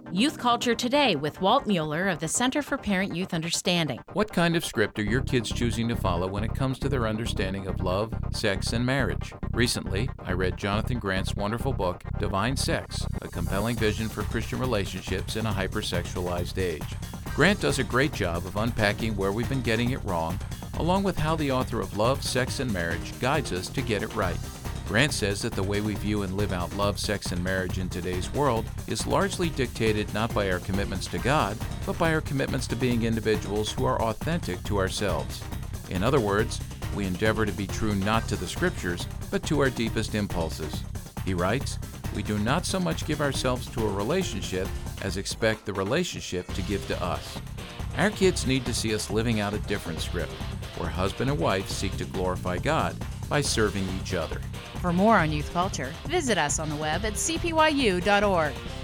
Youth Culture Today with Walt Mueller of the Center for Parent-Youth Understanding. What kind of script are your kids choosing to follow when it comes to their understanding of love, sex, and marriage? Recently, I read Jonathan Grant's wonderful book, Divine Sex, a compelling vision for Christian relationships in a hypersexualized age. Grant does a great job of unpacking where we've been getting it wrong, along with how the author of Love, Sex, and Marriage guides us to get it right. Grant says that the way we view and live out love, sex, and marriage in today's world is largely dictated not by our commitments to God, but by our commitments to being individuals who are authentic to ourselves. In other words, we endeavor to be true not to the Scriptures, but to our deepest impulses. He writes, "We do not so much give ourselves to a relationship as expect the relationship to give to us." Our kids need to see us living out a different script, where husband and wife seek to glorify God by serving each other. For more on youth culture, visit us on the web at cpyu.org.